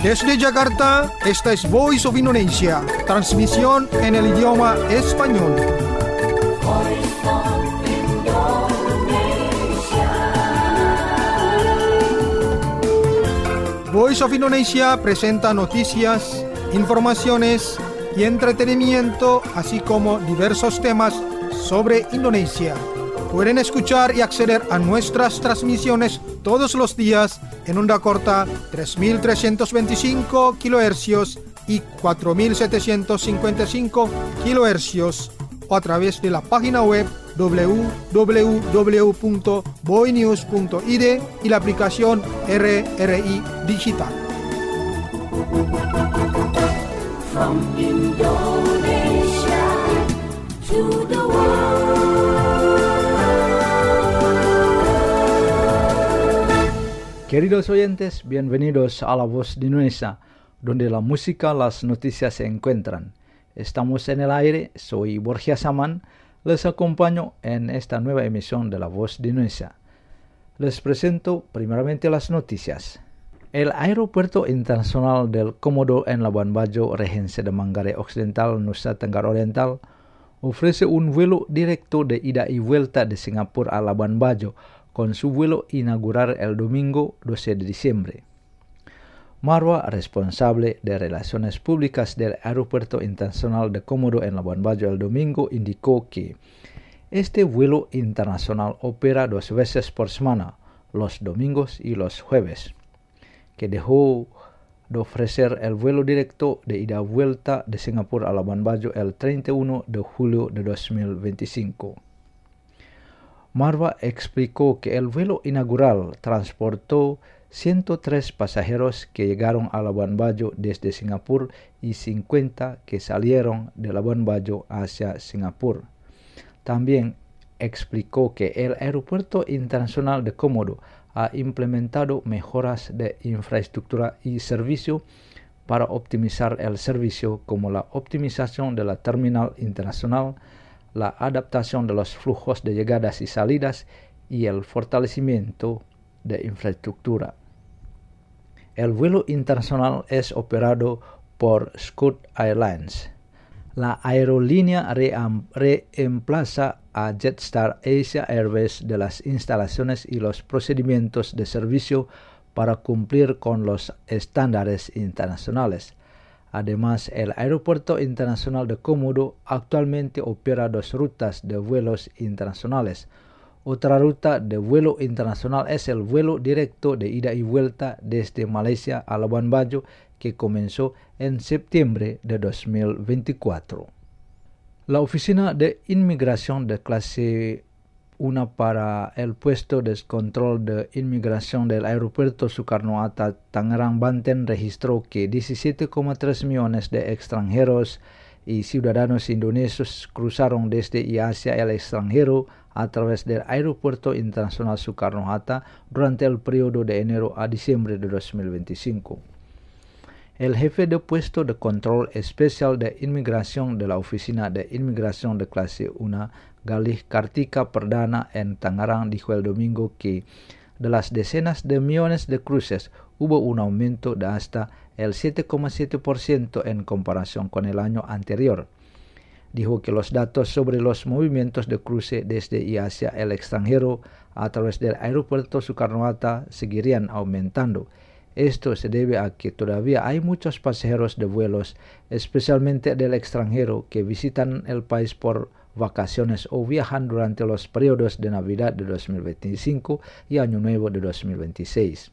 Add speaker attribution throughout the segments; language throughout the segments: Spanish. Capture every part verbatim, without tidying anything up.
Speaker 1: Desde Jakarta, esta es Voice of Indonesia, transmisión en el idioma español.
Speaker 2: Voice of Indonesia.
Speaker 1: Voice of Indonesia presenta noticias, informaciones y entretenimiento, así como diversos temas sobre Indonesia. Pueden escuchar y acceder a nuestras transmisiones todos los días en onda corta tres mil trescientos veinticinco kilohercios y cuatro mil setecientos cincuenta y cinco kilohercios o a través de la página web doble u doble u doble u punto boinews punto i d y la aplicación R R I Digital.
Speaker 2: From Indonesia to the world.
Speaker 3: Queridos oyentes, bienvenidos a La Voz de Indonesia, donde la música, las noticias se encuentran. Estamos en el aire, soy Borja Saman, les acompaño en esta nueva emisión de La Voz de Indonesia. Les presento primeramente las noticias. El Aeropuerto Internacional del Komodo en Labuan Bajo, Regency de Manggarai Occidental, Nusa Tenggara Oriental, ofrece un vuelo directo de ida y vuelta de Singapura a Labuan Bajo, con su vuelo inaugural el domingo doce de diciembre. Marwa, responsable de Relaciones Públicas del Aeropuerto Internacional de Komodo en Labuan Bajo el domingo, indicó que este vuelo internacional opera dos veces por semana, los domingos y los jueves, que dejó de ofrecer el vuelo directo de ida y vuelta de Singapura a Labuan Bajo el treinta y uno de julio de dos mil veinticinco. Marwa explicó que el vuelo inaugural transportó ciento tres pasajeros que llegaron a Labuan Bajo desde Singapur y cincuenta que salieron de Labuan Bajo hacia Singapur. También explicó que el Aeropuerto Internacional de Komodo ha implementado mejoras de infraestructura y servicio para optimizar el servicio, como la optimización de la terminal internacional, la adaptación de los flujos de llegadas y salidas y el fortalecimiento de infraestructura. El vuelo internacional es operado por Scoot Airlines. La aerolínea reemplaza a Jetstar Asia Airways de las instalaciones y los procedimientos de servicio para cumplir con los estándares internacionales. Además, el Aeropuerto Internacional de Komodo actualmente opera dos rutas de vuelos internacionales. Otra ruta de vuelo internacional es el vuelo directo de ida y vuelta desde Malaysia a Labuan Bajo, que comenzó en septiembre de dos mil veinticuatro. La Oficina de Inmigración de Clase uno para el puesto de control de inmigración del Aeropuerto Soekarno-Hatta, Tangerang, Banten, registró que diecisiete coma tres millones de extranjeros y ciudadanos indonesios cruzaron desde y hacia el extranjero a través del Aeropuerto Internacional Soekarno-Hatta durante el periodo de enero a diciembre de dos mil veinticinco. El jefe de puesto de control especial de inmigración de la Oficina de Inmigración de Clase uno, Galih Kartika Perdana en Tangerang, dijo el domingo que de las decenas de millones de cruces hubo un aumento de hasta el siete coma siete por ciento en comparación con el año anterior. Dijo que los datos sobre los movimientos de cruce desde y hacia el extranjero a través del Aeropuerto Soekarno-Hatta seguirían aumentando. Esto se debe a que todavía hay muchos pasajeros de vuelos, especialmente del extranjero, que visitan el país por vacaciones o viajan durante los periodos de Navidad de dos mil veinticinco y Año Nuevo de dos mil veintiséis.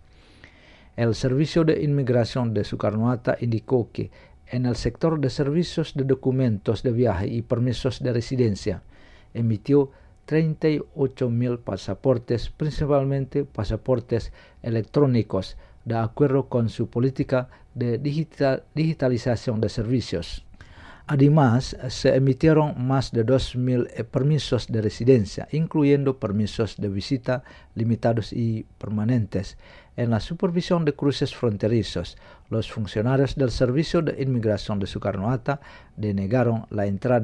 Speaker 3: El Servicio de Inmigración de Soekarno-Hatta indicó que en el sector de servicios de documentos de viaje y permisos de residencia emitió treinta y ocho mil pasaportes, principalmente pasaportes electrónicos, de acuerdo con su política de digital, digitalización de servicios. Además, se emitieron más de dos mil permisos de residencia, incluyendo permisos de visita limitados y permanentes. En la supervisión de cruces fronterizos, los funcionarios del Servicio de Inmigración de Soekarno-Hatta denegaron la entrada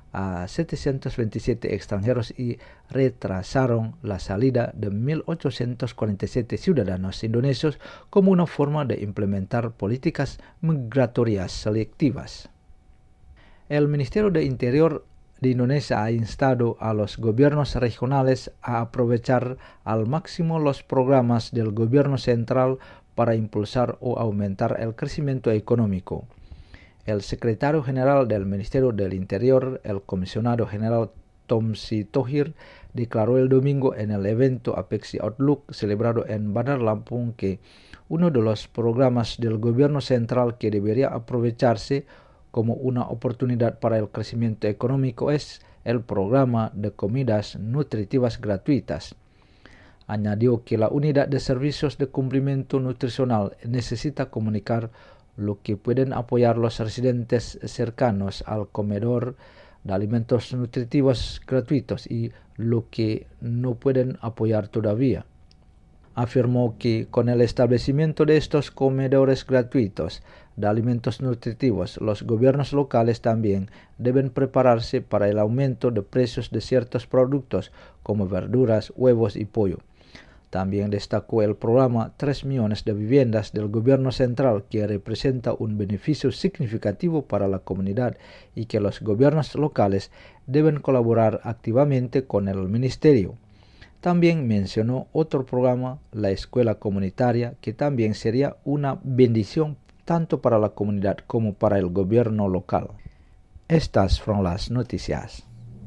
Speaker 3: a setecientos veintisiete extranjeros y retrasaron la salida de mil ochocientos cuarenta y siete ciudadanos indonesios como una forma de implementar políticas migratorias selectivas. El Ministerio de Interior de Indonesia ha instado a los gobiernos regionales a aprovechar al máximo los programas del gobierno central para impulsar o aumentar el crecimiento económico. El secretario general del Ministerio del Interior, el comisionado general Tom Sitohir, declaró el domingo en el evento Apexi Outlook celebrado en Bandar Lampung que uno de los programas del gobierno central que debería aprovecharse como una oportunidad para el crecimiento económico es el programa de comidas nutritivas gratuitas. Añadió que la unidad de servicios de cumplimiento nutricional necesita comunicar lo que pueden apoyar los residentes cercanos al comedor de alimentos nutritivos gratuitos y lo que no pueden apoyar todavía. Afirmó que con el establecimiento de estos comedores gratuitos de alimentos nutritivos, los gobiernos locales también deben prepararse para el aumento de precios de ciertos productos como verduras, huevos y pollo. También destacó el programa tres millones de viviendas del gobierno central que representa un beneficio significativo para la comunidad y que los gobiernos locales deben colaborar activamente con el ministerio. También mencionó otro programa, la escuela comunitaria, que también sería una bendición tanto para la comunidad como para el gobierno local. Estas fueron las noticias.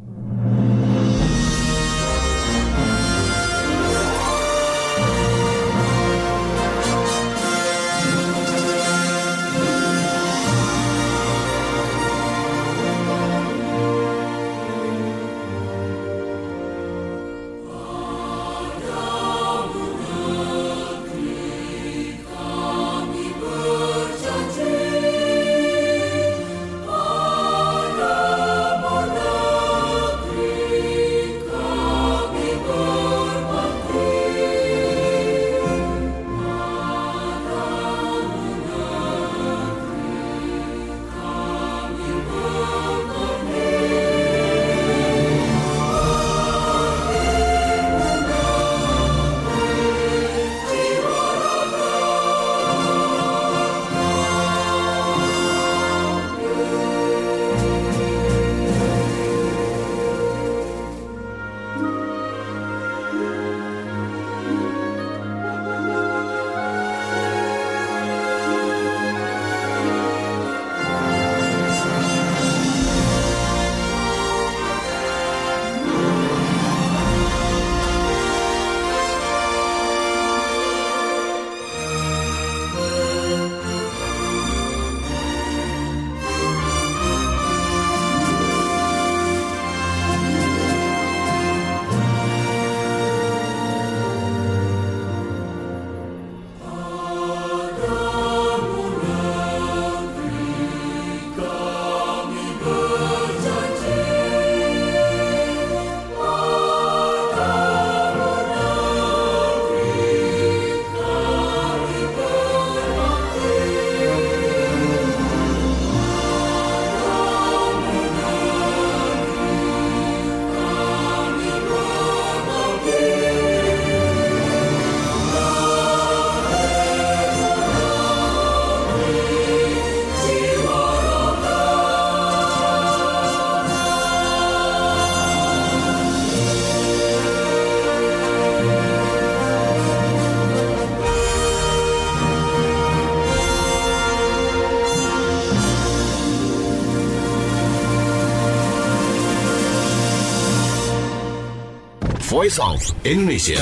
Speaker 4: Voice of Indonesia.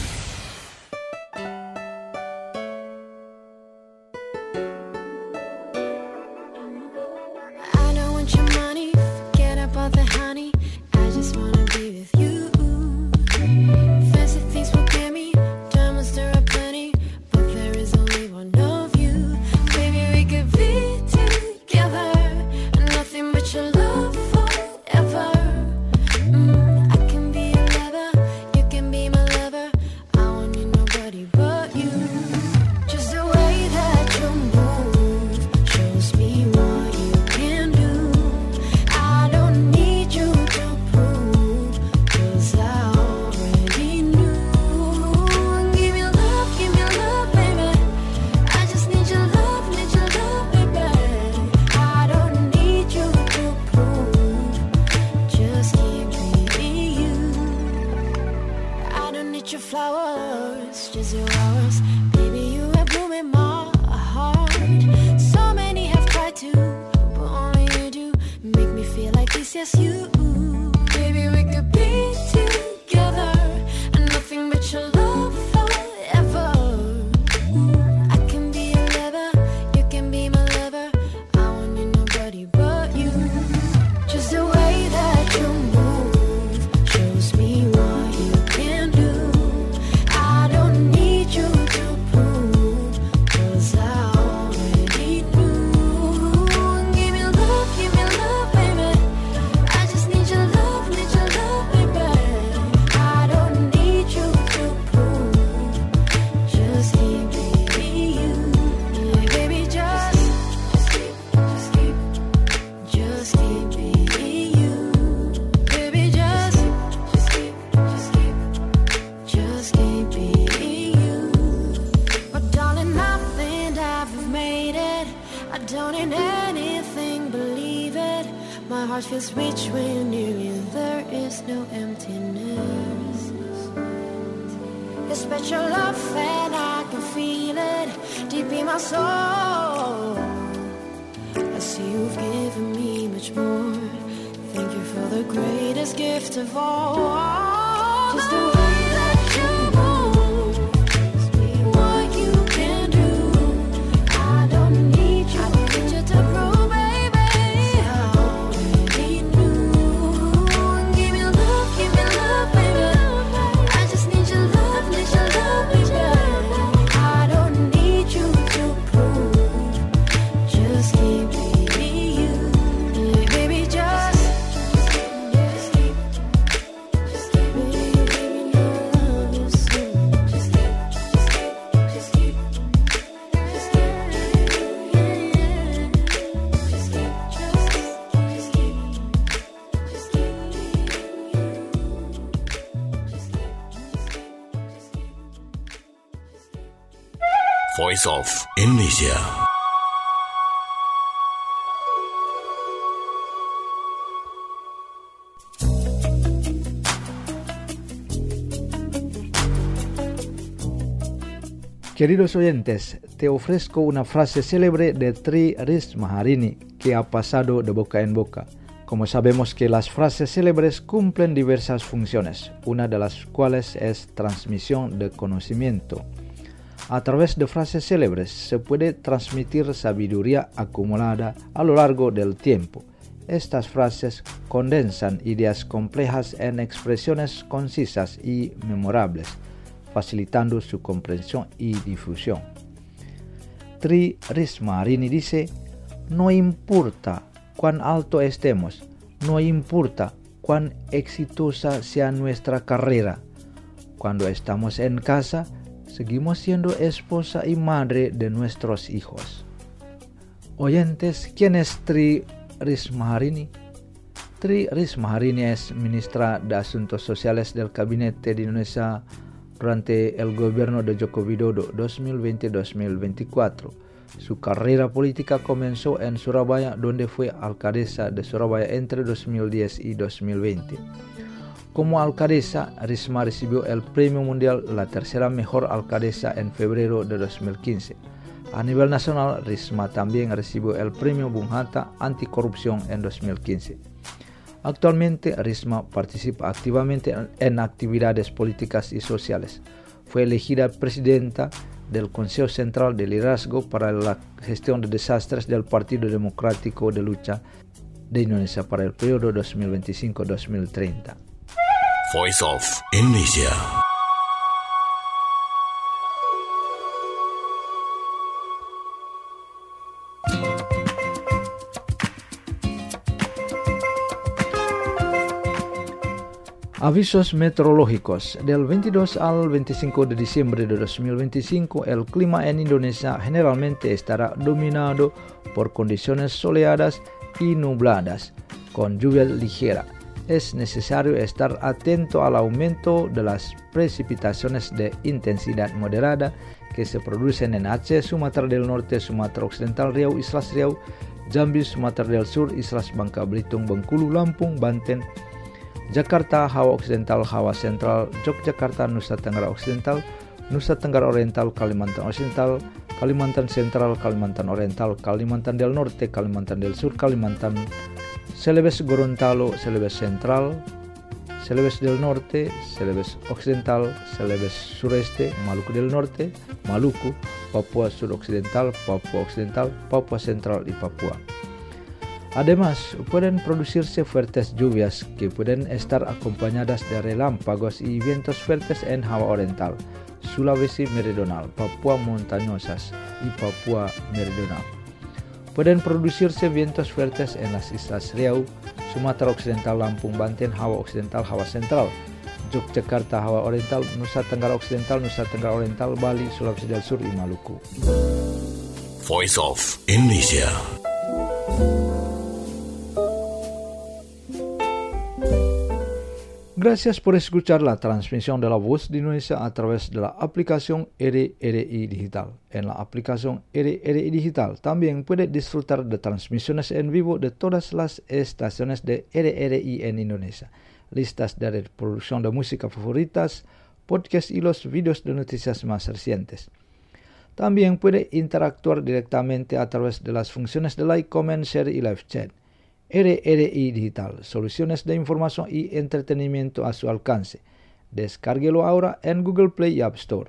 Speaker 5: I don't want your money, forget about the honey. I just wanna be with you. Fancy things will give me, diamonds there are plenty, but there is only one of you. Baby, we could be together, and nothing but your love forever. Mm, I can be your lover, you can be my lover. zero hours. Baby, you have bloomed my heart. So many have tried to, but only you do make me feel like this. Yes, you. Baby, we could be together and nothing but your love forever. I can be your lover, you can be my lover. I won't need nobody but you. Just the way that you move shows me what you can do. I don't need you to prove, 'cause I already knew. Give me love, give me love, baby. I just need your love, need your love, baby. I don't need you to prove, just keep being you. Yeah, baby, just, just keep, just keep, just keep being you. Baby, just, just keep, just keep, just keep being you. But darling, I think I've made it. I don't need anything, believe it. My heart feels rich when you're near me. There is no emptiness. Your special love and I can feel it deep in my soul. I see you've given me much more. Thank you for the greatest gift of all. Just the way that you move, what you can do. I don't need you, I don't need you to prove, baby. I already knew. Give me love, give me love, baby. I just need your love, need your love, baby. I don't need you to prove, just keep being you. Yeah, baby, just, just keep, just keep being you. Love you so. Just keep, just keep, just keep, just keep, yeah, yeah. Just keep, just, just keep, just keep being you. Just keep, just keep, just keep.
Speaker 4: Voice of Indonesia.
Speaker 3: Queridos oyentes, te ofrezco una frase célebre de Tri Risma Harini que ha pasado de boca en boca. Como sabemos que las frases célebres cumplen diversas funciones, una de las cuales es transmisión de conocimiento. A través de frases célebres se puede transmitir sabiduría acumulada a lo largo del tiempo. Estas frases condensan ideas complejas en expresiones concisas y memorables, facilitando su comprensión y difusión. Tri Risma Harini dice: no importa cuán alto estemos, no importa cuán exitosa sea nuestra carrera, cuando estamos en casa, seguimos siendo esposa y madre de nuestros hijos. Oyentes, ¿quién es Tri Risma Harini? Tri Risma Harini es ministra de Asuntos Sociales del Gabinete de Indonesia durante el gobierno de Joko Widodo dos mil veinte a dos mil veinticuatro. Su carrera política comenzó en Surabaya, donde fue alcaldesa de Surabaya entre dos mil diez y dos mil veinte. Como alcaldesa, Risma recibió el Premio Mundial La Tercera Mejor Alcaldesa en febrero de dos mil quince. A nivel nacional, Risma también recibió el Premio Bung Hatta Anticorrupción en dos mil quince. Actualmente, Risma participa activamente en actividades políticas y sociales. Fue elegida presidenta del Consejo Central de Liderazgo para la Gestión de Desastres del Partido Democrático de Lucha de Indonesia para el periodo dos mil veinticinco a dos mil treinta.
Speaker 4: Voice of Indonesia.
Speaker 3: Avisos meteorológicos. Del veintidós al veinticinco de diciembre de dos mil veinticinco, el clima en Indonesia generalmente estará dominado por condiciones soleadas y nubladas, con lluvia ligera. Es necesario estar atento al aumento de las precipitaciones de intensidad moderada que se producen en Aceh, Sumatra del Norte, Sumatra Occidental, Riau, Islas Riau, Jambi, Sumatra del Sur, Islas Bangka Belitung, Bengkulu, Lampung, Banten, Jakarta, Jawa Occidental, Jawa Sentral, Yogyakarta, Nusa Tenggara Occidental, Nusa Tenggara Oriental, Kalimantan Osidental, Kalimantan Sentral, Kalimantan Oriental, Kalimantan del Norte, Kalimantan del Sur, Kalimantan Celebes Gorontalo, Celebes Central, Celebes del Norte, Celebes Occidental, Celebes Sureste, Maluku del Norte, Maluku, Papua Sudoccidental, Papua Occidental, Papua Central y Papua. Además, pueden producirse fuertes lluvias que pueden estar acompañadas de relámpagos y vientos fuertes en Java Oriental, Sulawesi Meridional, Papua Montañosas y Papua Meridional. Pueden producirse vientos fuertes en las Islas Riau, Sumatera Occidental, Lampung, Banten, Java Occidental, Java Central, Yogyakarta, Java Oriental, Nusa Tenggara Occidental, Nusa Tenggara Oriental, Bali, Sulawesi del Sur y Maluku.
Speaker 4: Voice of Indonesia.
Speaker 3: Gracias por escuchar la transmisión de la voz de Indonesia a través de la aplicación R R I Digital. En la aplicación R R I Digital también puede disfrutar de transmisiones en vivo de todas las estaciones de R R I en Indonesia, listas de reproducción de música favoritas, podcasts y los videos de noticias más recientes. También puede interactuar directamente a través de las funciones de like, comment, share y live chat. R R I Digital, soluciones de información y entretenimiento a su alcance. Descárguelo ahora en Google Play y App Store.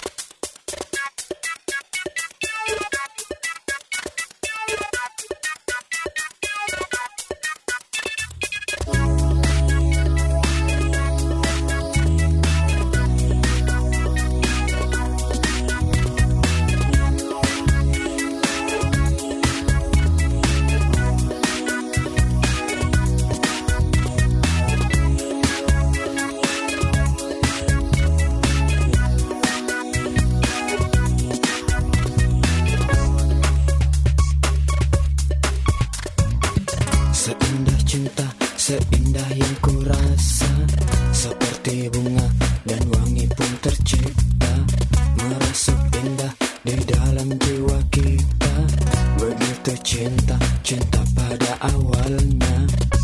Speaker 6: Seindah cinta, seindah yang kurasa, seperti bunga dan wangi pun tercipta, merasuk indah di dalam jiwa kita. Begitu cinta, cinta pada awalnya.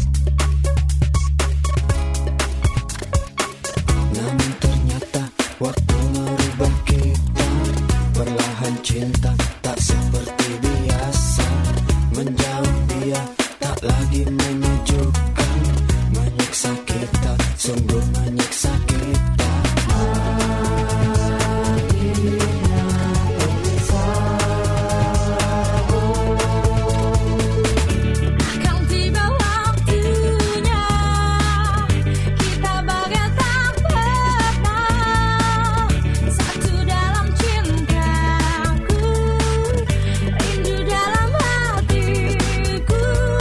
Speaker 6: Namun ternyata waktu merubah kita, perlahan cinta tak seperti biasa. Menjauh dia tak lagi menyejukkan, menyiksa kita, sungguh menyiksa kita.
Speaker 5: Akan tiba waktunya kita bagai tak pernah satu dalam cintaku, rindu dalam hatiku.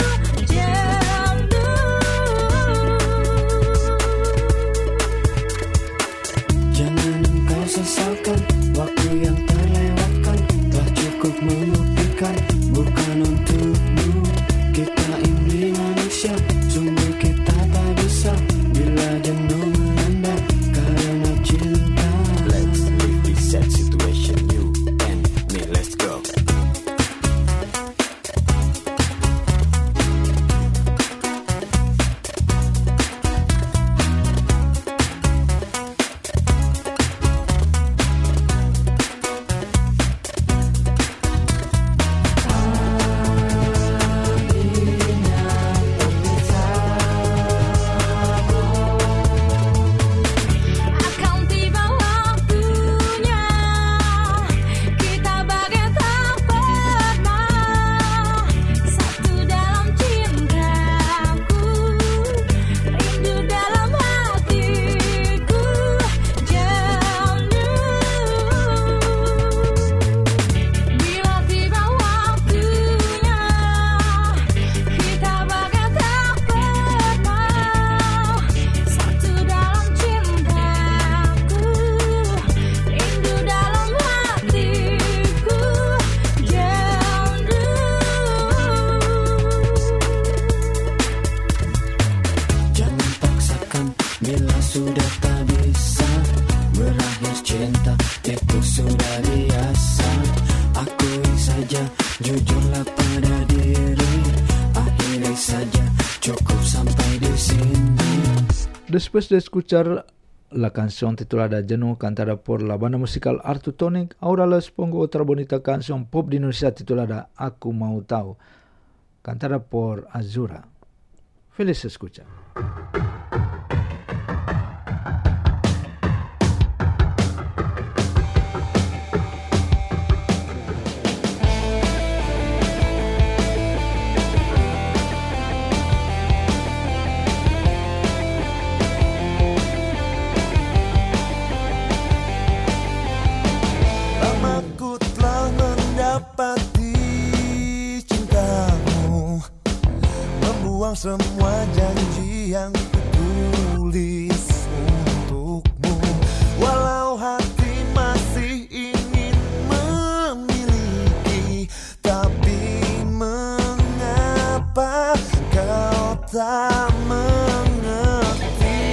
Speaker 6: Jangan engkau sesalkan waktu yang terlewatkan, telah cukup membuktikan bukan untukmu. Kita ini manusia, sungguh kita tak bisa bila jenuh melanda karena cinta. Let's leave this sad situation, you and me, let's go.
Speaker 5: Akan tiba waktunya kita bagai tak pernah satu dalam cintaku, rindu dalam hatiku. Jenuh bila tiba waktunya kita bagai tak pernah satu dalam cintaku, rindu dalam hatiku. Jenuh.
Speaker 6: Jangan paksakan bila sudah tak bisa, berakhir cinta itu sudah biasa. Akui saja, jujurlah pada diri, akhiri saja, cukup sampai di sini.
Speaker 3: Después de escuchar la canción titulada Jenuh, cantada por la banda musical Artutonic. Ahora les pongo otra bonita canción pop de Indonesia titulada Aku Mau Tahu, cantada por Azura. Feliz escucha.
Speaker 7: Semua janji yang kutulis untukmu, walau hati masih ingin memiliki, tapi mengapa kau tak mengerti?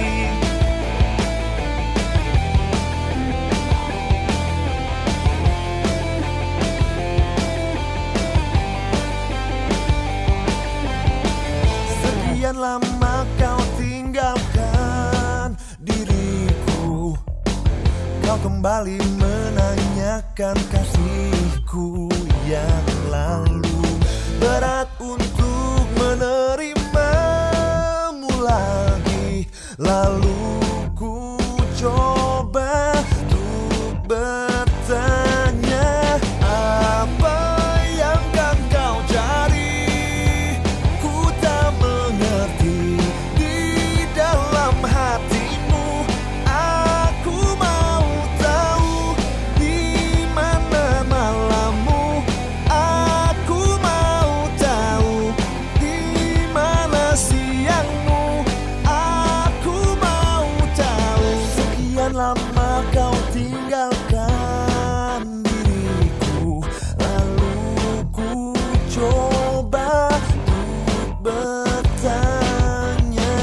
Speaker 7: Sekian lama kau tinggalkan diriku, kau kembali menanyakan kasihku yang lalu. Berat untuk menerimamu lagi, lalu ku coba untuk bertanya, apa yang kan kau cari? Ku tak mengerti di dalam hatimu. Aku mau tahu di mana malammu. Aku mau tahu di mana siangmu. Aku mau tahu. Sekian lama kau tinggalkan diriku, lalu ku coba untuk bertanya.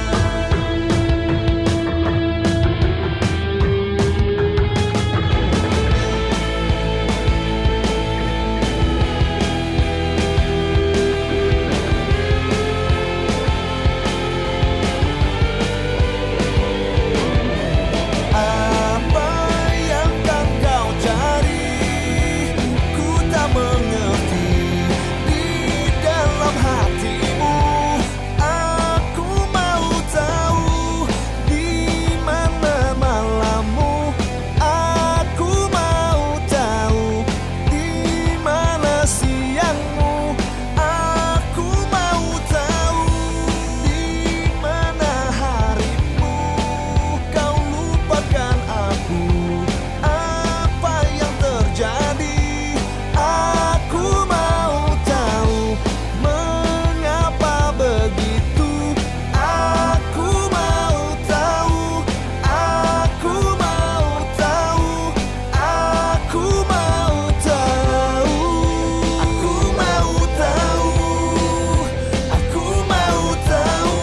Speaker 7: Apa yang kan kau cari? Ku tak mengerti di dalam hatimu. Aku mau tahu di mana malammu. Aku mau tahu di mana siangmu. Aku mau tahu di mana harimu. Kau lupakan aku, apa yang terjadi? Aku mau tahu mengapa begitu. Aku mau tahu, aku mau tahu, aku mau tahu. Aku mau tahu, aku mau tahu.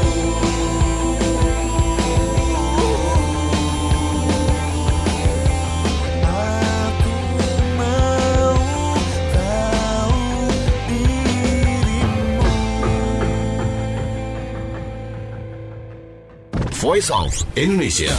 Speaker 7: Aku mau tahu dirimu.
Speaker 4: Voice of Indonesia.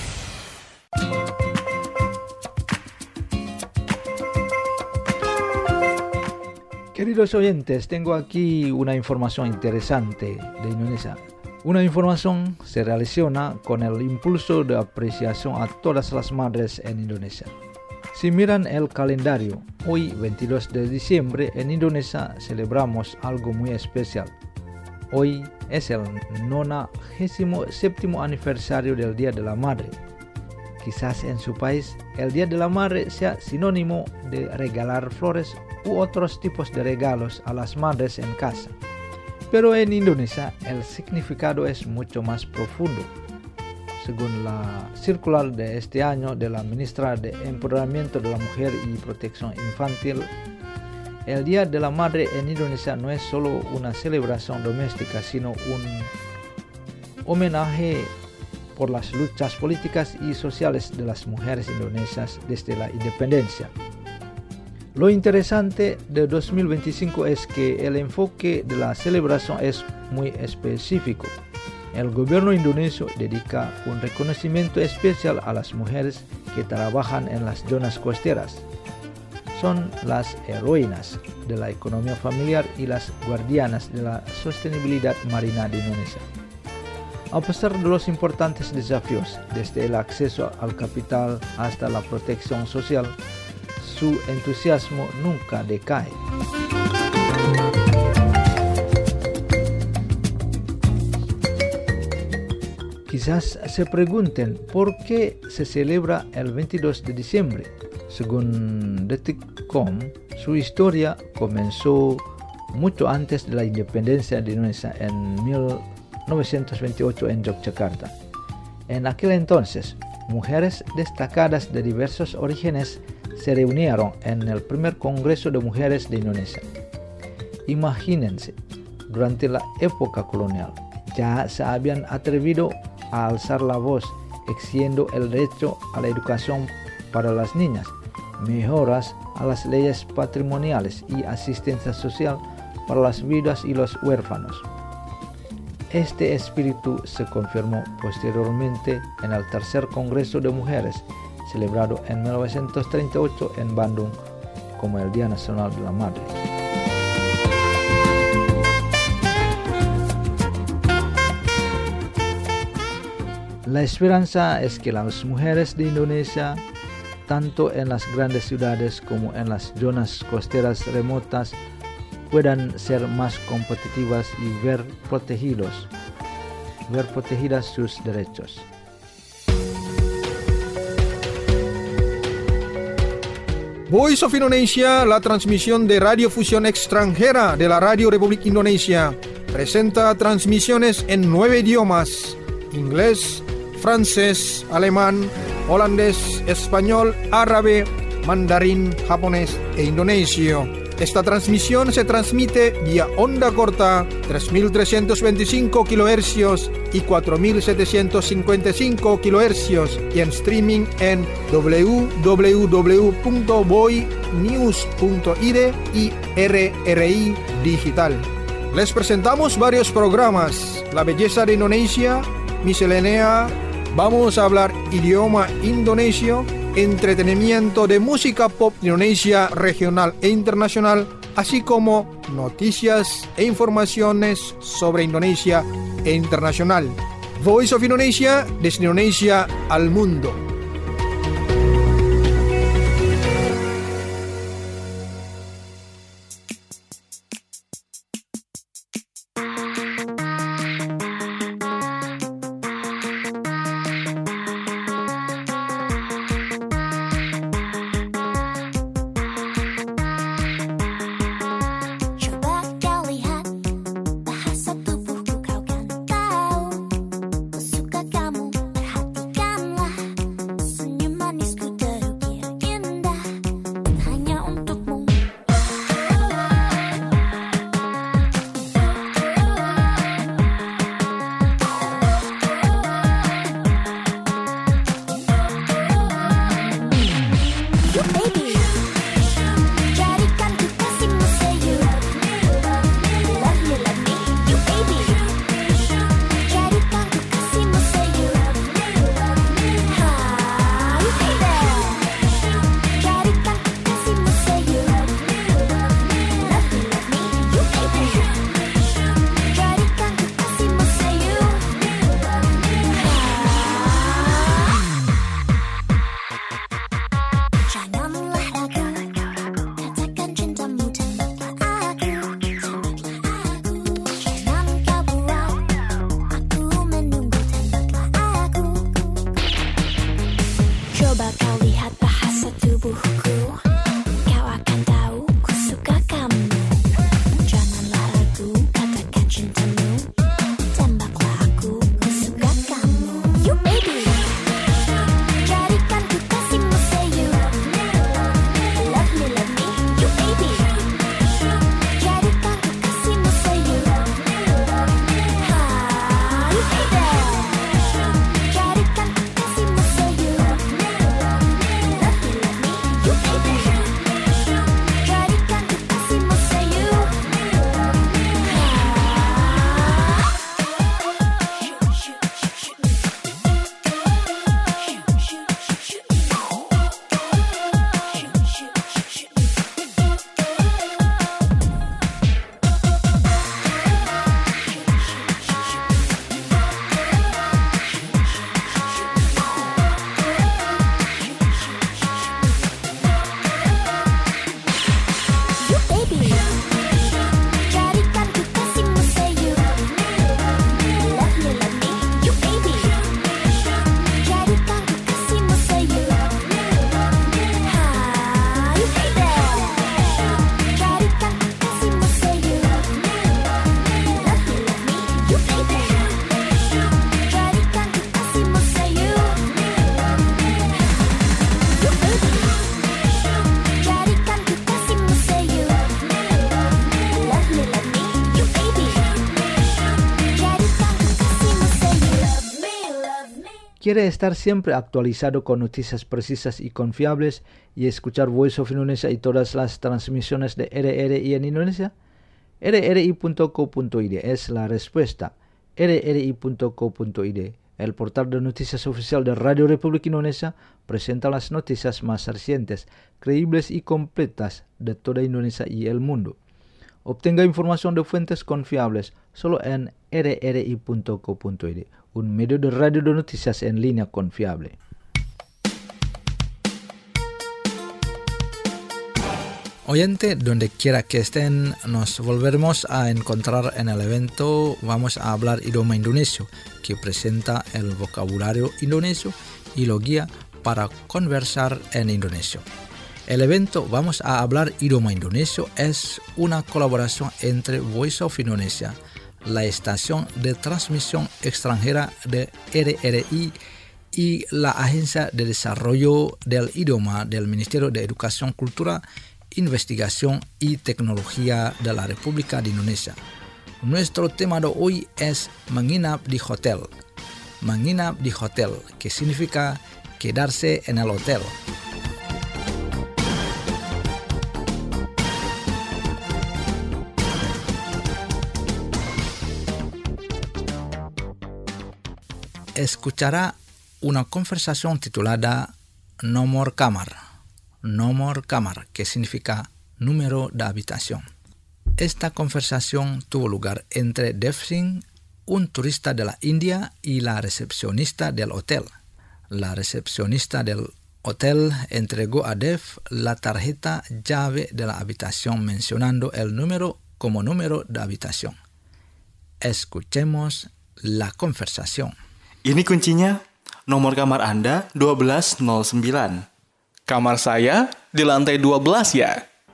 Speaker 3: Queridos oyentes, tengo aquí una información interesante de Indonesia. Una información se relaciona con el impulso de apreciación a todas las madres en Indonesia. Si miran el calendario, hoy veintidós de diciembre en Indonesia celebramos algo muy especial. Hoy es el nonagésimo séptimo aniversario del Día de la Madre. Quizás en su país el Día de la Madre sea sinónimo de regalar flores u otros tipos de regalos a las madres en casa. Pero en Indonesia el significado es mucho más profundo. Según la circular de este año de la Ministra de Empoderamiento de la Mujer y Protección Infantil, el Día de la Madre en Indonesia no es solo una celebración doméstica, sino un homenaje por las luchas políticas y sociales de las mujeres indonesias desde la independencia. Lo interesante de dos mil veinticinco es que el enfoque de la celebración es muy específico. el gobierno indonesio dedica un reconocimiento especial a las mujeres que trabajan en las zonas costeras. Son las heroínas de la economía familiar y las guardianas de la sostenibilidad marina de Indonesia. A pesar de los importantes desafíos, desde el acceso al capital hasta la protección social, su entusiasmo nunca decae. Quizás se pregunten por qué se celebra el veintidós de diciembre. Según Detik punto com, su historia comenzó mucho antes de la independencia de Indonesia en mil novecientos veintiocho en Yogyakarta. En aquel entonces, mujeres destacadas de diversos orígenes se reunieron en el primer Congreso de Mujeres de Indonesia. Imagínense, durante la época colonial, ya se habían atrevido a alzar la voz, exigiendo el derecho a la educación para las niñas, mejoras a las leyes patrimoniales y asistencia social para las viudas y los huérfanos. Este espíritu se confirmó posteriormente en el tercer Congreso de Mujeres, celebrado en mil novecientos treinta y ocho en Bandung como el Día Nacional de la Madre. La esperanza es que las mujeres de Indonesia, tanto en las grandes ciudades como en las zonas costeras remotas, puedan ser más competitivas y ver protegidos, ver protegidas sus derechos.
Speaker 1: Voice of Indonesia, la transmisión de radiofusión extranjera de la Radio Republik Indonesia, presenta transmisiones en nueve idiomas: inglés, francés, alemán, holandés, español, árabe, mandarín, japonés e indonesio. Esta transmisión se transmite vía onda corta tres mil trescientos veinticinco kilohercios y cuatro mil setecientos cincuenta y cinco kilohercios y en streaming en w w w punto boy news punto i d y R R I Digital. Les presentamos varios programas: La Belleza de Indonesia, Miscelánea, Vamos a hablar idioma indonesio, entretenimiento de música pop Indonesia regional e internacional, así como noticias e informaciones sobre Indonesia e internacional. Voice of Indonesia, desde Indonesia al mundo.
Speaker 5: Coba kau lihat bahasa tubuhku, kau kan tahu. Suka kamu, perhatikanlah.
Speaker 3: ¿Quiere estar siempre actualizado con noticias precisas y confiables y escuchar Voice of Indonesia y todas las transmisiones de R R I en Indonesia? R R I punto co punto I D es la respuesta. R R I punto co punto I D, el portal de noticias oficial de Radio Republik Indonesia, presenta las noticias más recientes, creíbles y completas de toda Indonesia y el mundo. Obtenga información de fuentes confiables solo en R R I punto co punto I D, un medio de radio de noticias en línea confiable. Oyente, donde quiera que estén, nos volveremos a encontrar en el evento Vamos a hablar idioma indonesio, que presenta el vocabulario indonesio y lo guía para conversar en indonesio. El evento Vamos a hablar idioma indonesio es una colaboración entre Voice of Indonesia, la estación de transmisión extranjera de R R I y la Agencia de Desarrollo del Idioma del Ministerio de Educación, Cultura, Investigación y Tecnología de la República de Indonesia. Nuestro tema de hoy es menginap di hotel. Menginap di hotel, que significa quedarse en el hotel. Escuchará una conversación titulada Nomor Kamar. Nomor Kamar, que significa número de habitación. Esta conversación tuvo lugar entre Dev Singh, un turista de la India, y la recepcionista del hotel. La recepcionista del hotel entregó a Dev la tarjeta llave de la habitación mencionando el número como número de habitación. Escuchemos la conversación.
Speaker 8: Ini kuncinya, nomor kamar Anda dua belas nol sembilan. Kamar saya di lantai dua belas ya.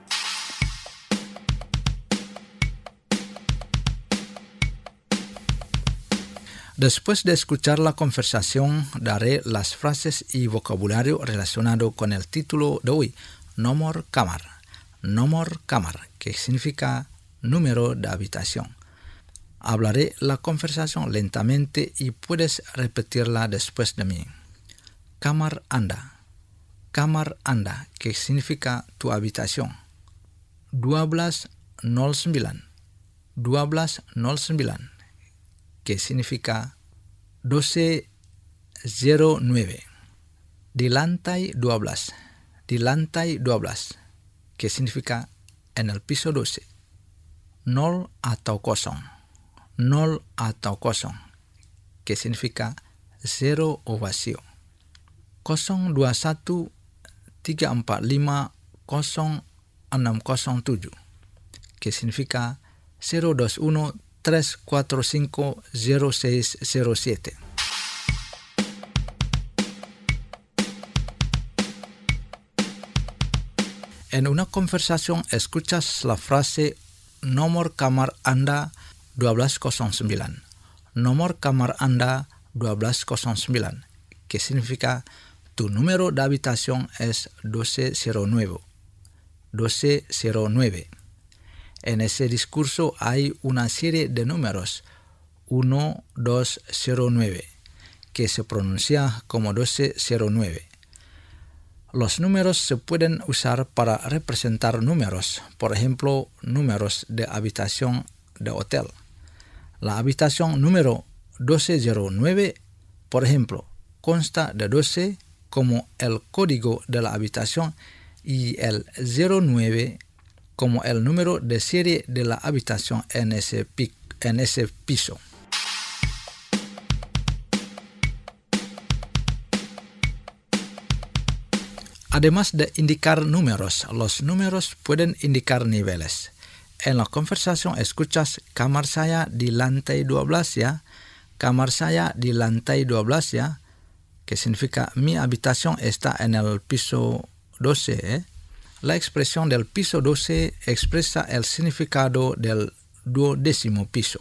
Speaker 3: Después de escuchar la conversación, daré las frases y vocabulario relacionado con el título de hoy, Nomor Kamar. Nomor Kamar, que significa número de habitación. Hablaré la conversación lentamente y puedes repetirla después de mí. Kamar Anda. Kamar Anda, que significa tu habitación. dua belas nol sembilan. dua belas nol sembilan, que significa doce cero nueve. Di lantai dua belas. Di lantai dua belas, que significa en el piso doce. Nol atau kosong. Nol atau kosong, que significa cero o vacío. nol dua satu tiga empat lima nol enam nol tujuh, que significa cero dos uno tres cuatro cinco cero seis cero siete. En una conversación escuchas la frase Nomor kamar Anda dua belas nol sembilan. Nomor kamar Anda dua belas nol sembilan, que significa tu número de habitación es doce cero nueve. doce cero nueve. En ese discurso hay una serie de números uno dos cero nueve, que se pronuncia como doce cero nueve. Los números se pueden usar para representar números, por ejemplo, números de habitación de hotel. La habitación número doce cero nueve, por ejemplo, consta de doce como el código de la habitación y el cero nueve como el número de serie de la habitación en ese, pi- en ese piso. Además de indicar números, los números pueden indicar niveles. En la conversación escuchas kamar saya di lantai dua belas ya, kamar saya di lantai dua belas ya, que significa mi habitación está en el piso doce. ¿eh? La expresión del piso doce expresa el significado del duodécimo piso.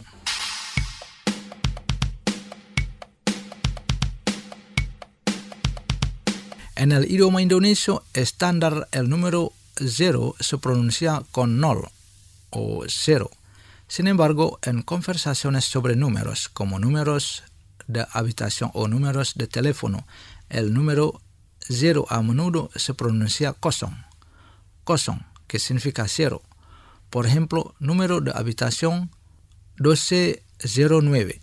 Speaker 3: En el idioma indonesio estándar el número cero se pronuncia con nol o cero. Sin embargo, en conversaciones sobre números, como números de habitación o números de teléfono. El número cero a menudo se pronuncia kosong. Kosong, que significa cero. Por ejemplo, número de habitación doce cero nueve.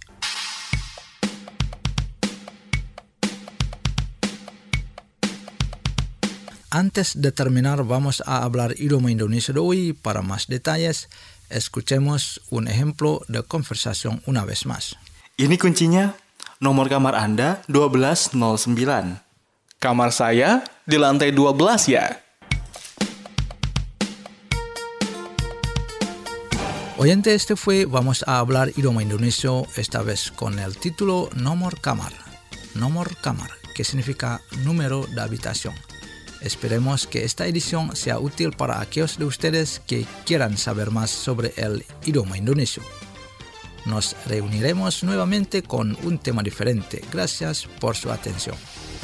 Speaker 3: Antes de terminar, vamos a hablar idioma Indonesia de hoy. Para más detalles, escuchemos un ejemplo de conversación una vez más.
Speaker 8: Ini kuncinya, nomor kamar Anda dua belas nol sembilan. Kamar saya di lantai dua belas ya.
Speaker 3: Oyente, este fue Vamos a hablar idioma indonesio, esta vez con el título Nomor Kamar. Nomor Kamar, que significa número de habitación. Esperemos que esta edición sea útil para aquellos de ustedes que quieran saber más sobre el idioma indonesio. Nos reuniremos nuevamente con un tema diferente. Gracias por su atención.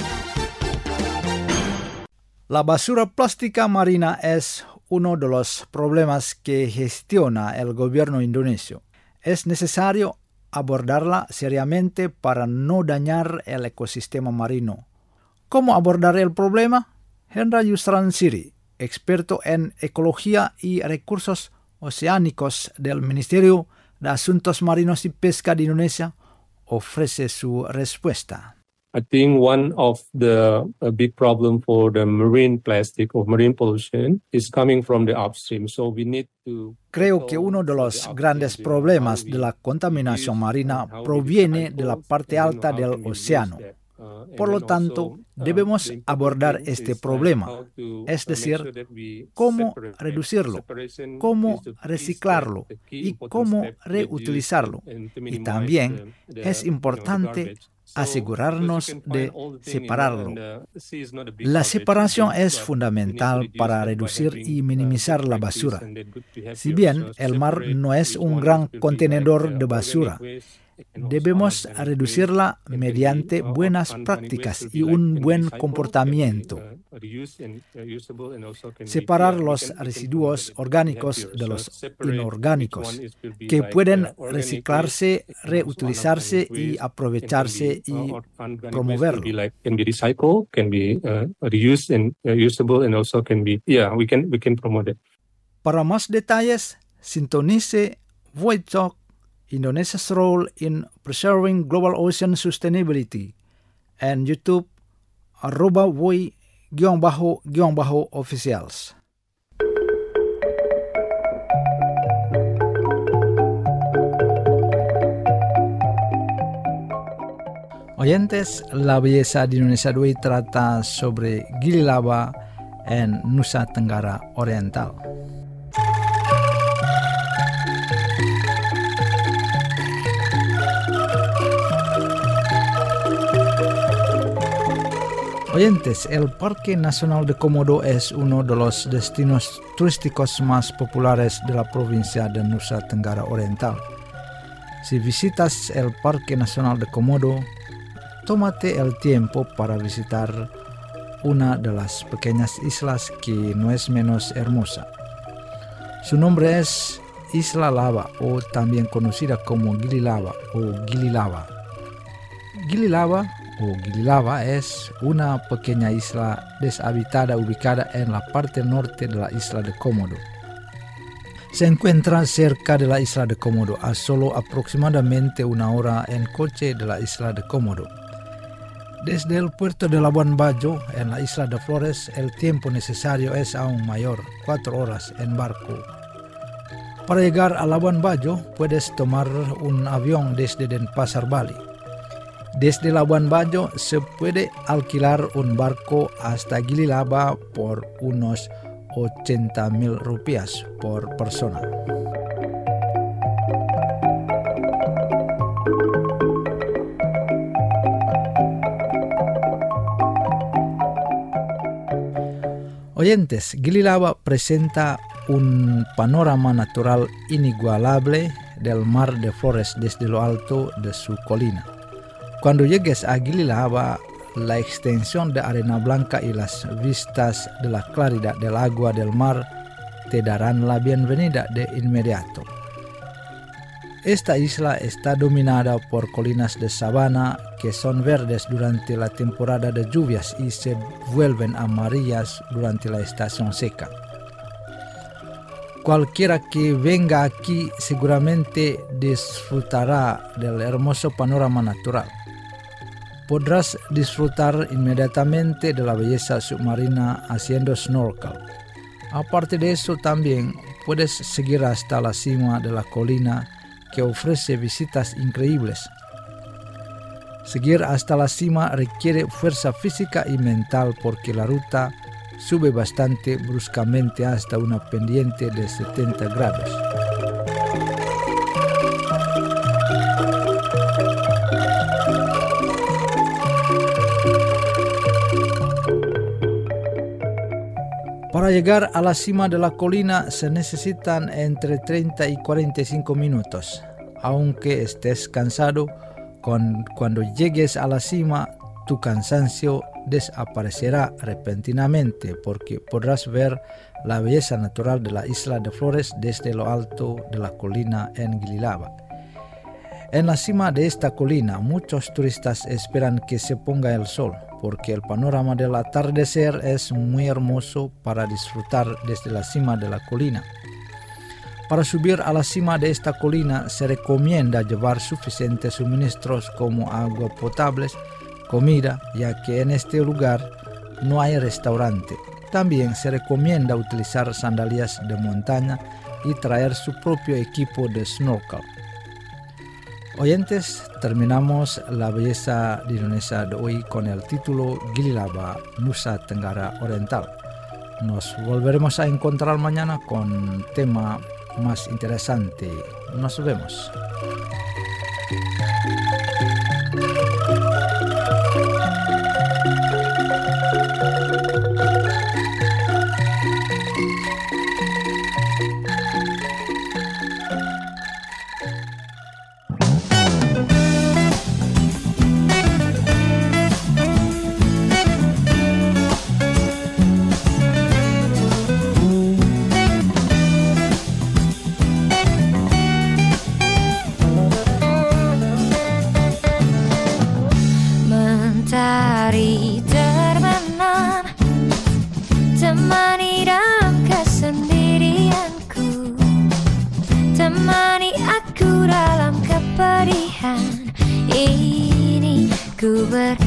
Speaker 3: La basura plástica marina es uno de los problemas que gestiona el gobierno indonesio. Es necesario abordarla seriamente para no dañar el ecosistema marino. ¿Cómo abordar el problema? Hendra Yusransiri, experto en ecología y recursos oceánicos del Ministerio de Asuntos Marinos y Pesca de Indonesia, ofrece su respuesta.
Speaker 9: I think one of the a big problem for the marine plastic or marine pollution is coming from the upstream. So we need to
Speaker 3: Creo que uno de los grandes problemas de la contaminación marina proviene de la parte alta del océano. Por lo tanto, debemos abordar este problema, es decir, cómo reducirlo, cómo reciclarlo y cómo reutilizarlo. Y también es importante asegurarnos de separarlo. La separación es fundamental para reducir y minimizar la basura. Si bien el mar no es un gran contenedor de basura, debemos reducirla mediante buenas prácticas y un buen comportamiento. Separar los residuos orgánicos de los inorgánicos, que pueden reciclarse, reutilizarse y aprovecharse y promoverlo. Para más detalles, sintonice Voice Talk, Indonesia's Role in Preserving Global Ocean Sustainability, and YouTube, arroba voi guión bajo guión bajo oficials. Oyentes, la belleza de Indonesia de hoy trata sobre Gili Laba en Nusa Tenggara Oriental. Oyentes, el Parque Nacional de Komodo es uno de los destinos turísticos más populares de la provincia de Nusa Tenggara Oriental. Si visitas el Parque Nacional de Komodo, tómate el tiempo para visitar una de las pequeñas islas que no es menos hermosa. Su nombre es Isla Laba, o también conocida como Gili Laba o Gili Laba. Gili Laba o Gili Laba es una pequeña isla deshabitada ubicada en la parte norte de la isla de Komodo. Se encuentra cerca de la isla de Komodo, a solo aproximadamente una hora en coche de la isla de Komodo. Desde el puerto de Labuan Bajo, en la isla de Flores, el tiempo necesario es aún mayor, cuatro horas en barco. Para llegar a Labuan Bajo, puedes tomar un avión desde Denpasar, Bali. Desde Labuan Bajo se puede alquilar un barco hasta Gili Laba por unos ochenta mil rupias por persona. Oyentes, Gili Laba presenta un panorama natural inigualable del mar de Flores desde lo alto de su colina. Cuando llegues a Gili Laba, la extensión de arena blanca y las vistas de la claridad del agua del mar te darán la bienvenida de inmediato. Esta isla está dominada por colinas de sabana que son verdes durante la temporada de lluvias y se vuelven amarillas durante la estación seca. Cualquiera que venga aquí seguramente disfrutará del hermoso panorama natural. Podrás disfrutar inmediatamente de la belleza submarina haciendo snorkel. Aparte de eso, también puedes seguir hasta la cima de la colina que ofrece visitas increíbles. Seguir hasta la cima requiere fuerza física y mental porque la ruta sube bastante bruscamente hasta una pendiente de setenta grados. Para llegar a la cima de la colina se necesitan entre treinta y cuarenta y cinco minutos. Aunque estés cansado, con, cuando llegues a la cima, tu cansancio desaparecerá repentinamente porque podrás ver la belleza natural de la isla de Flores desde lo alto de la colina en Gililaba. En la cima de esta colina, muchos turistas esperan que se ponga el sol, porque el panorama del atardecer es muy hermoso para disfrutar desde la cima de la colina. Para subir a la cima de esta colina se recomienda llevar suficientes suministros como agua potable, comida, ya que en este lugar no hay restaurante. También se recomienda utilizar sandalias de montaña y traer su propio equipo de snorkel. Oyentes, terminamos la belleza de Indonesia de hoy con el título Gililaba, Nusa Tenggara Oriental. Nos volveremos a encontrar mañana con un tema más interesante. Nos vemos.
Speaker 10: Mentari terbenam, temani dalam kesendirianku, temani aku dalam kepedihan ini, ku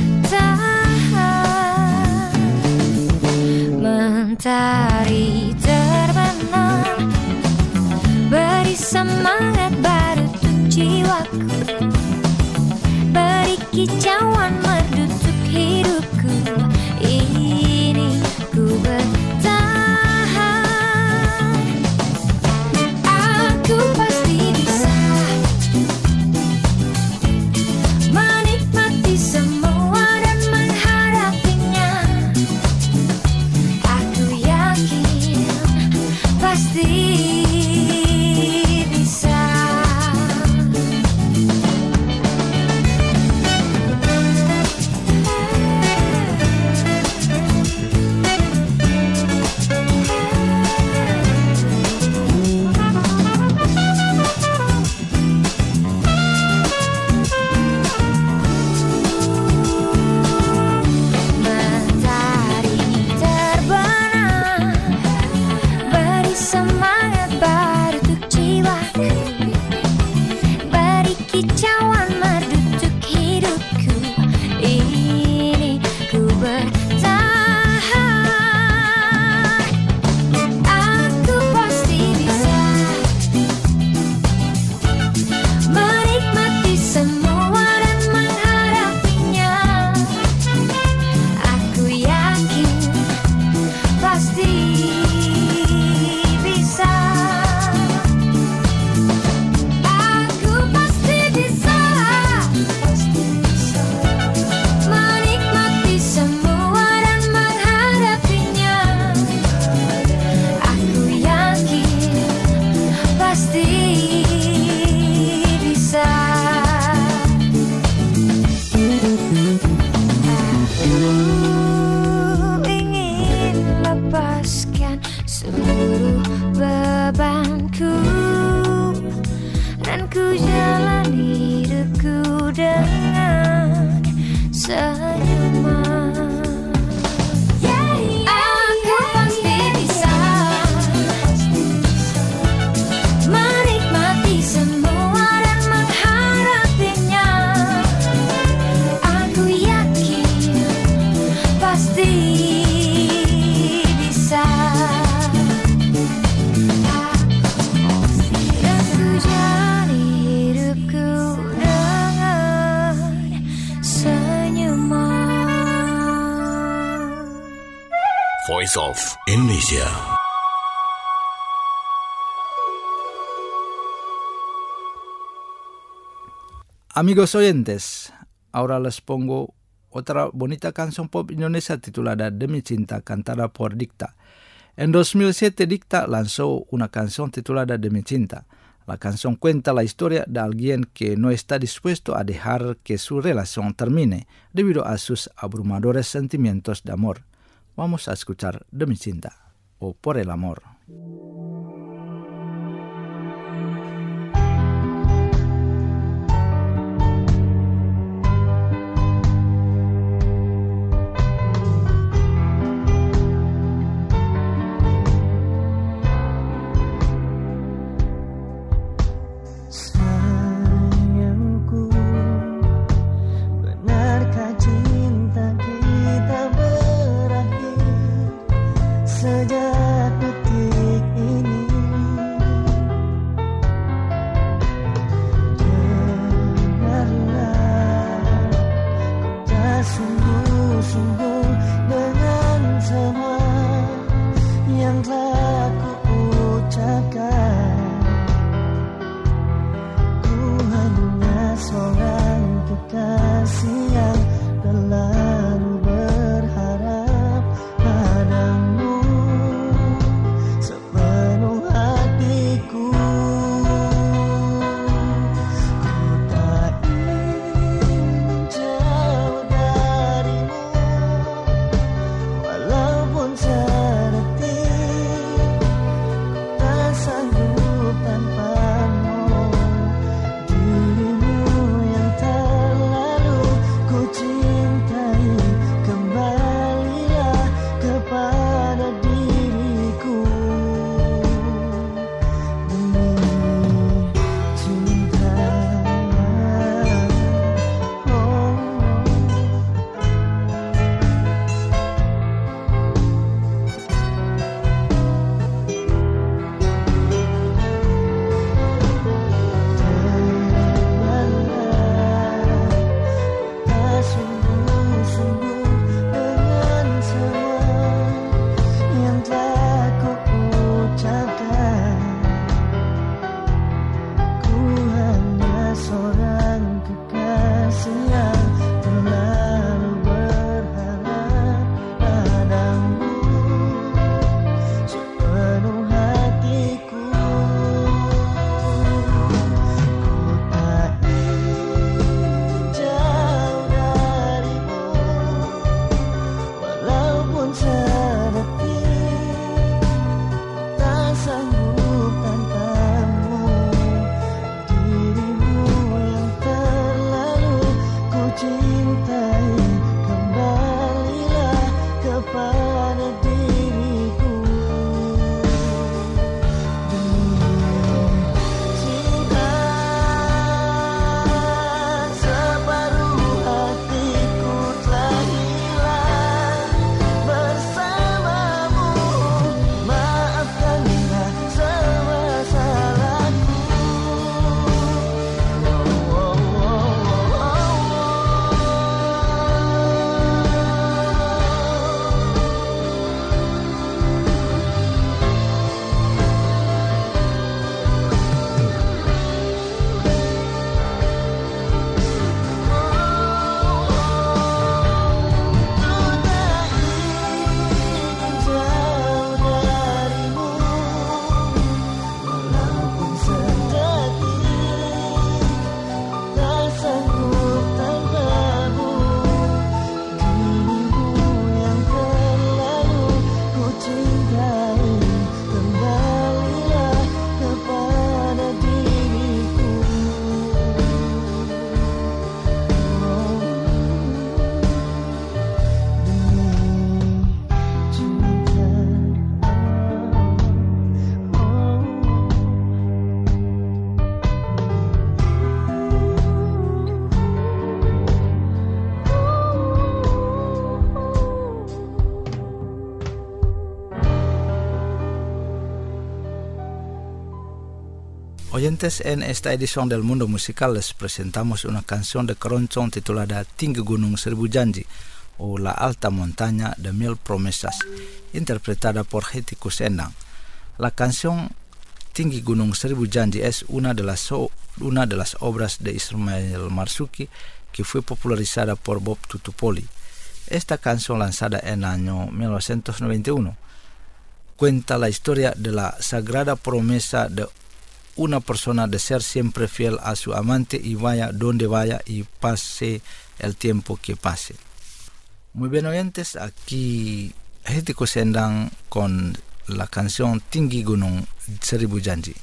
Speaker 10: bertahan. Mentari terbenam, beri semangat baru untuk jiwaku, beri kicauan merdu untuk hidupku ini, ku bertahan. Aku pasti bisa menikmati semua dan menghadapinya. Aku yakin pasti bisa.
Speaker 4: Voice of Indonesia.
Speaker 3: Amigos oyentes, ahora les pongo otra bonita canción pop indonesia titulada Demi Cinta, cantada por Dikta. En dos mil siete, Dikta lanzó una canción titulada Demi Cinta. La canción cuenta la historia de alguien que no está dispuesto a dejar que su relación termine debido a sus abrumadores sentimientos de amor. Vamos a escuchar Demi Cinta o Por el Amor.
Speaker 7: Sayangku, benarkah cinta kita berakhir sejak detik ini? Dengarlah, tak sungguh-sungguh dengan semua yang telah ku ucapkan. Seorang kekasih yang terlalu berharap padamu sepenuh hatiku. Ku tak ingin jauh darimu, walaupun sedetik tak sanggup tanpamu.
Speaker 3: Oyentes, en esta edición del Mundo Musical les presentamos una canción de Keroncong titulada Tinggi Gunung Seribu Janji o La alta montaña de mil promesas, interpretada por Hetty Koes Endang. La canción Tinggi Gunung Seribu Janji es una de las, una de las obras de Ismail Marzuki que fue popularizada por Bob Tutupoli. Esta canción, lanzada en el año mil novecientos noventa y uno, cuenta la historia de la sagrada promesa de una persona de ser siempre fiel a su amante y vaya donde vaya y pase el tiempo que pase. Muy bien, oyentes, aquí Hetty Koes Endang con la canción Tinggi Gunung Seribu Janji.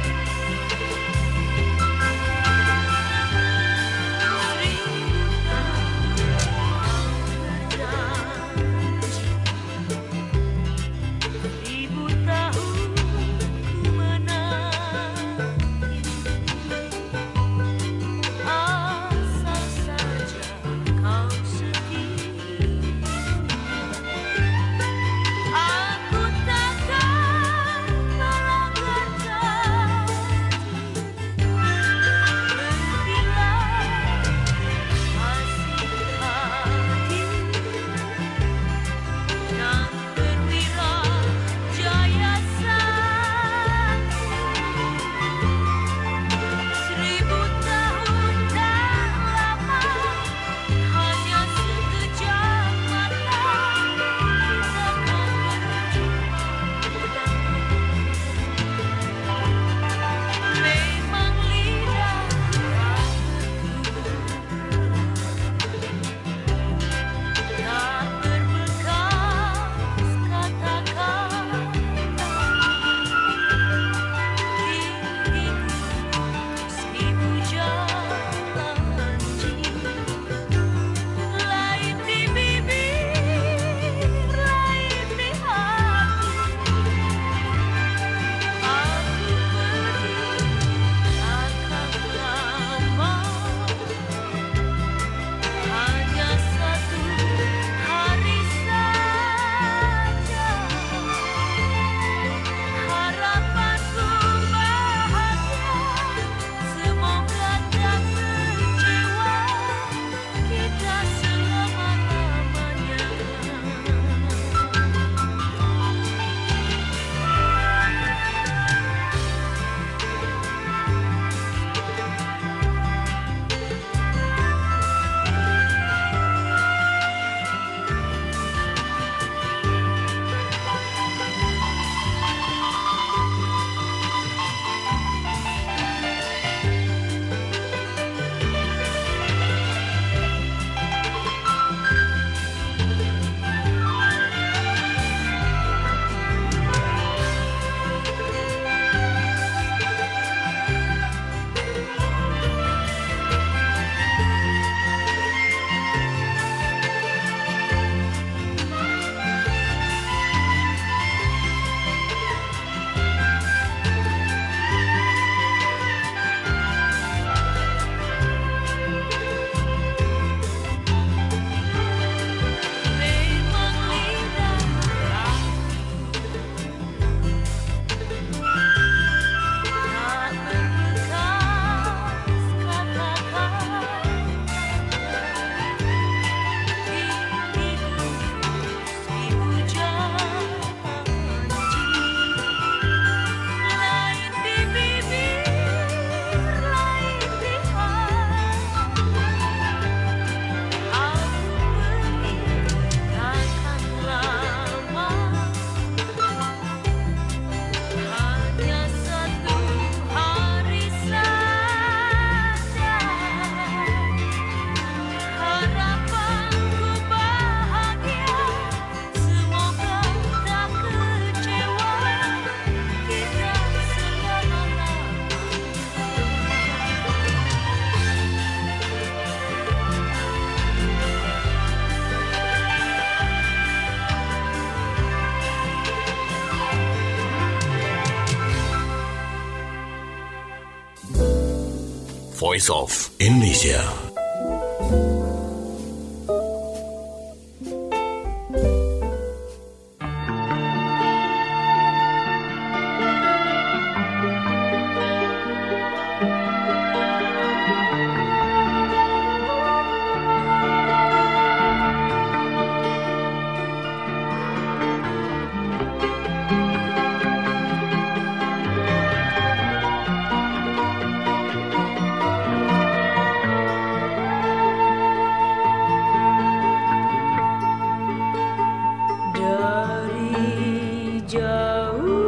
Speaker 10: Seribu
Speaker 4: Voice of Indonesia.
Speaker 11: Dari jauh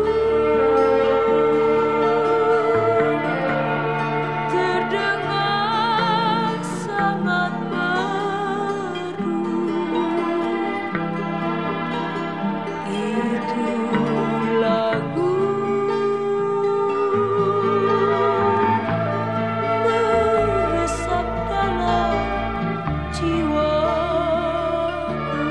Speaker 11: terdengar sangat merdu, itu lagu meresap dalam jiwaku.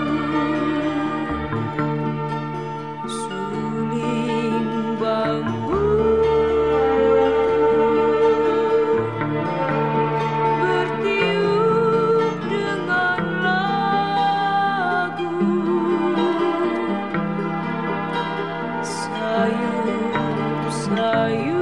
Speaker 11: Suling bambu bertiup dengan lagu, sayup-sayup